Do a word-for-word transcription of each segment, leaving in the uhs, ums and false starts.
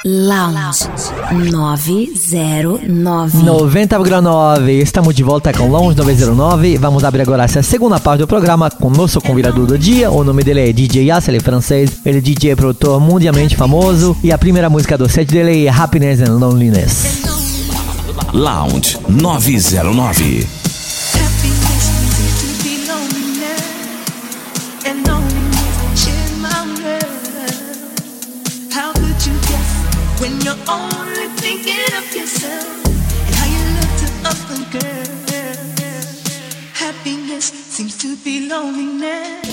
Lounge nove zero nove. noventa vírgula nove. Estamos de volta com Lounge nove zero nove. Vamos abrir agora essa segunda parte do programa com o nosso convidado do dia. O nome dele é D J Yas, ele é francês. Ele é D J produtor mundialmente famoso. E a primeira música do set dele é Happiness and Loneliness. Lounge nove zero nove. When you're only thinking of yourself and how you look to other girls, happiness seems to be loneliness.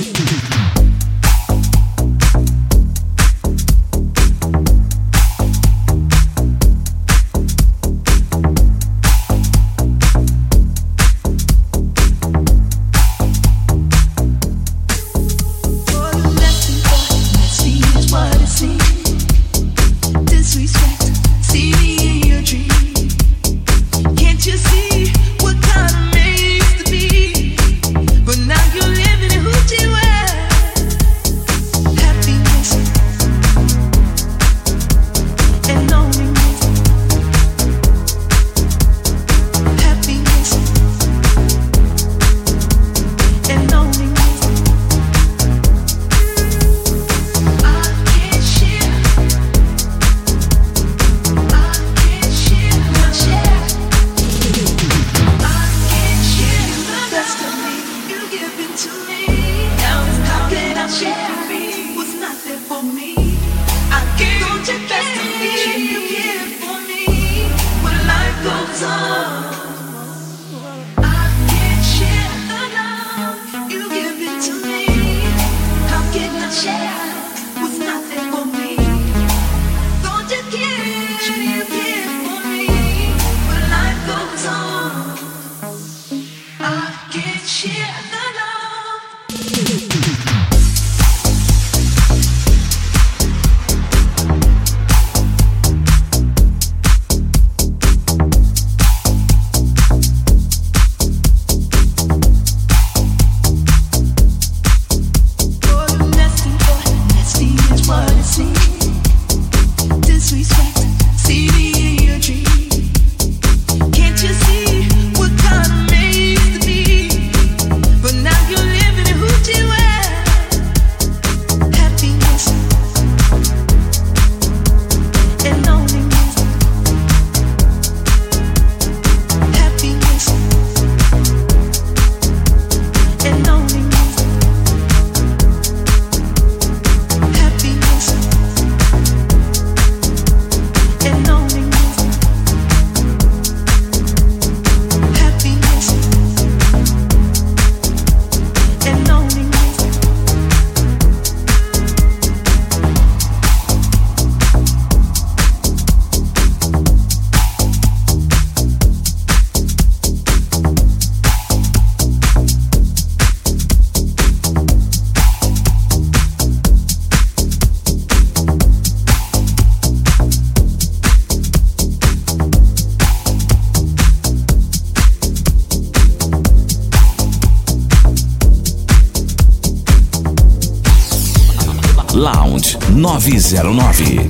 Lounge nove zero nove.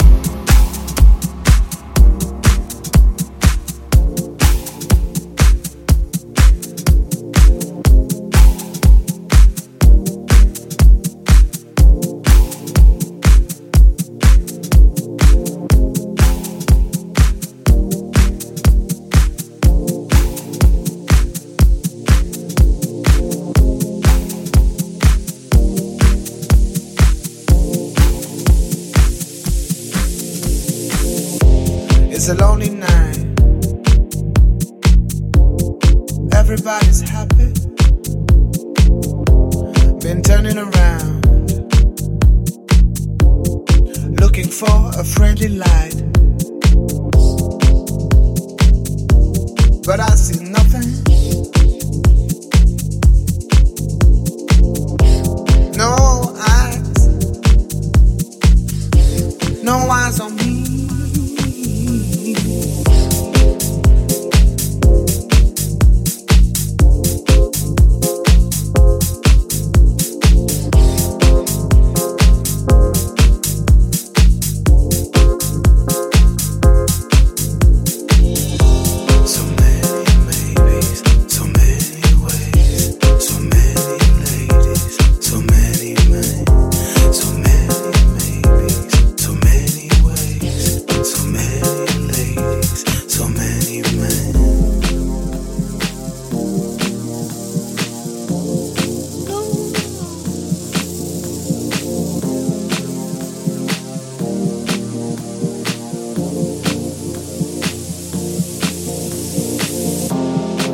It's a lonely night. Everybody's happy. Been turning around, looking for a friendly light, but I see nothing. No eyes, no eyes on me.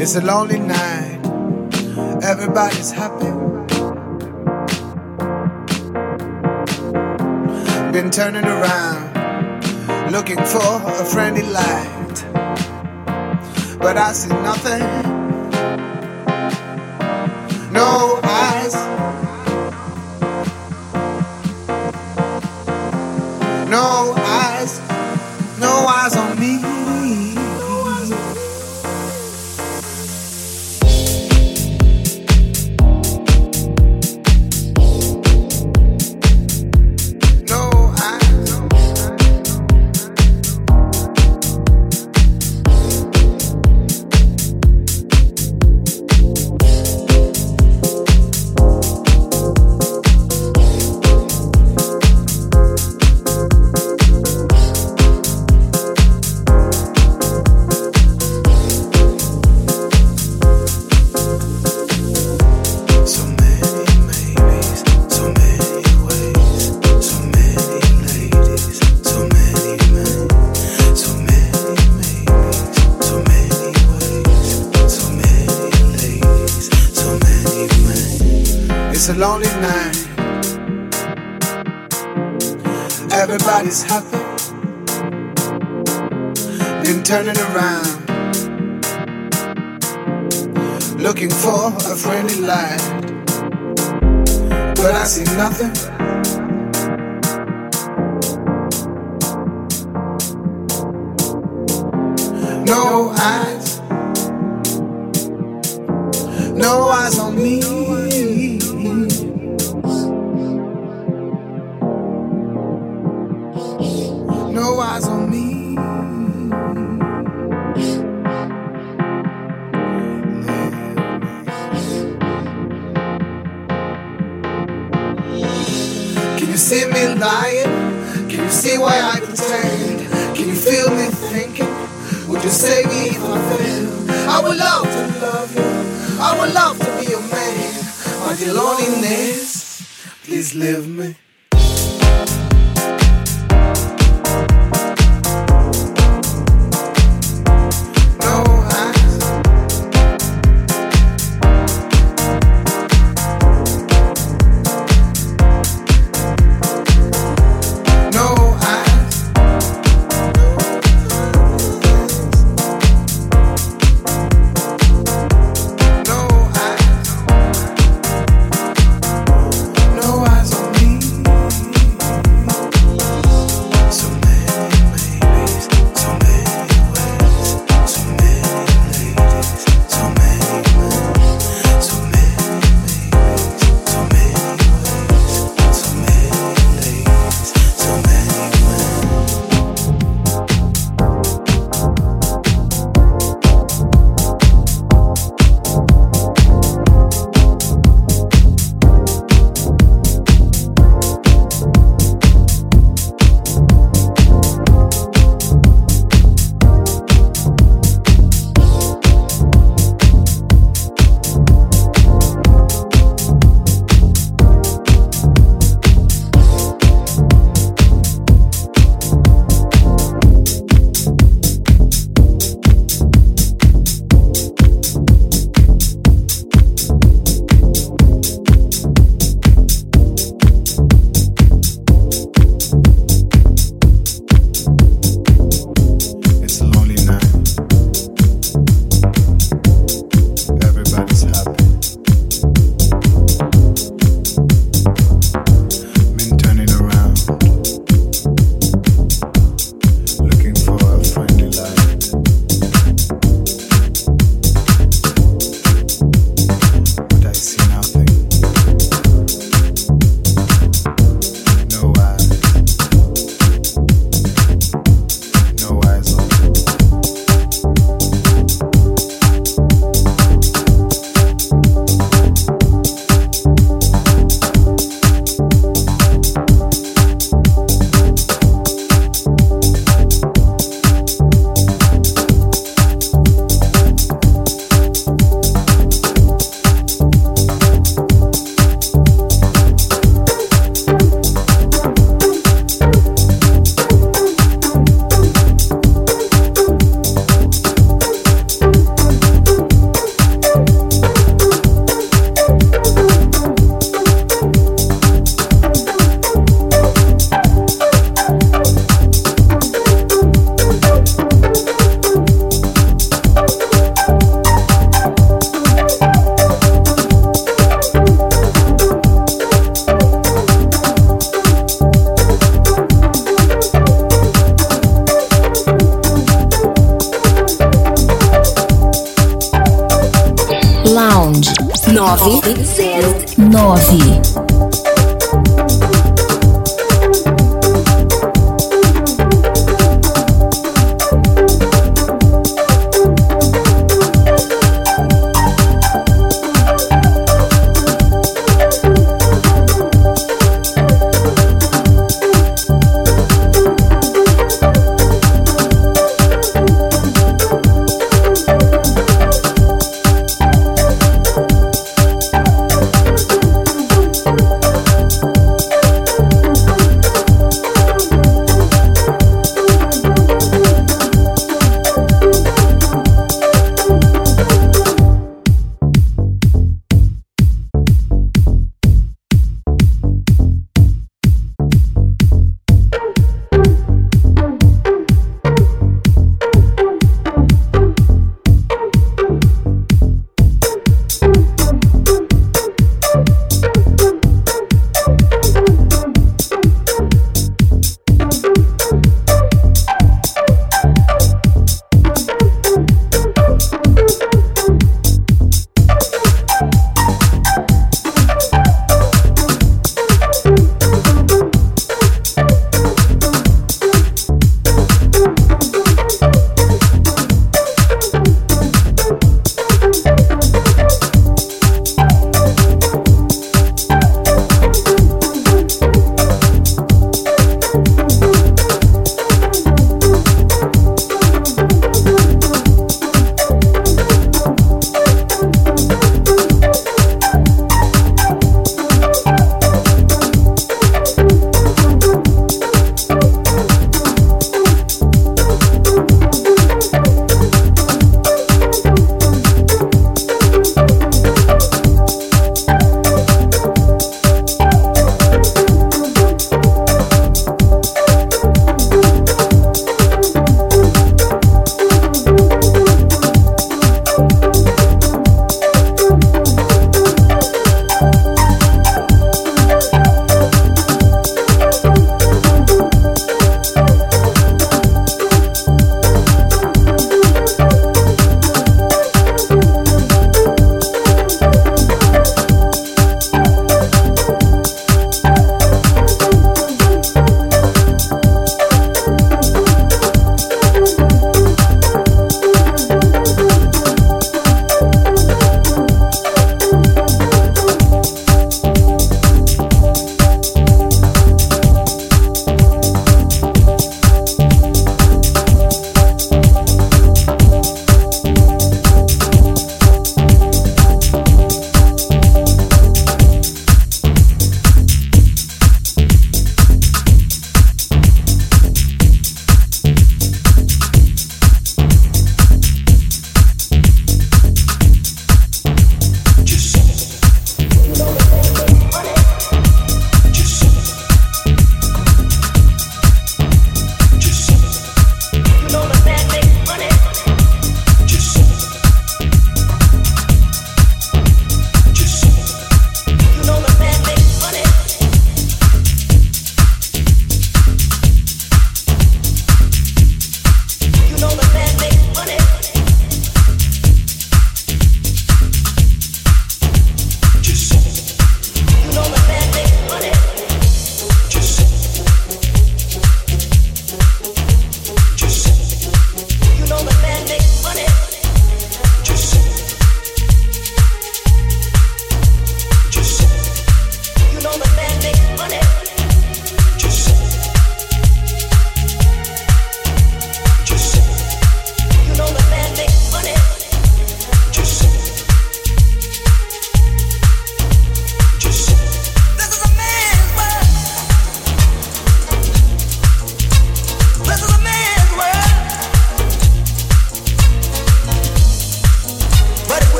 It's a lonely night. Everybody's happy. Been turning around, looking for a friendly light, but I see nothing. No eyes, no eyes, no eyes on me. It's a lonely night. Everybody's happy. Been turning around, looking for a friendly light, but I see nothing. No eyes, no eyes on me. No eyes on me. Can you see me lying? Can you see why I pretend? Can you feel me thinking? Would you save me if I fail? I would love to love you. I would love to be your man. My dear loneliness, please leave me. No eyes on me. nove zero nove.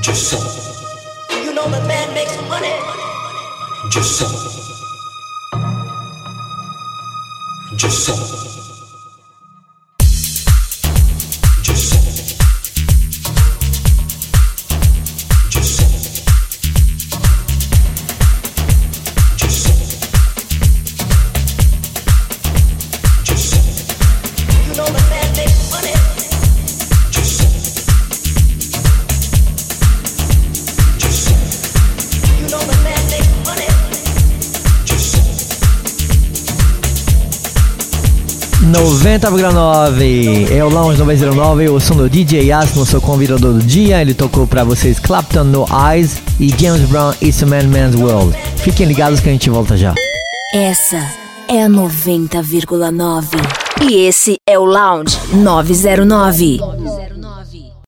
Just so. You know the man makes money. Just so. Just so. Just so. Just so. Just so. Just so. You know the man makes money. Just so. Just so. You know the man makes money. Just so. noventa vírgula nove é o Lounge noventa e nove, o som do D J Yas, nosso convidador do dia. Ele tocou pra vocês Clapton no Eyes e James Brown It's a Man Man's World. Fiquem ligados que a gente volta já. Essa é a noventa vírgula nove. E esse é o Lounge novecentos e nove.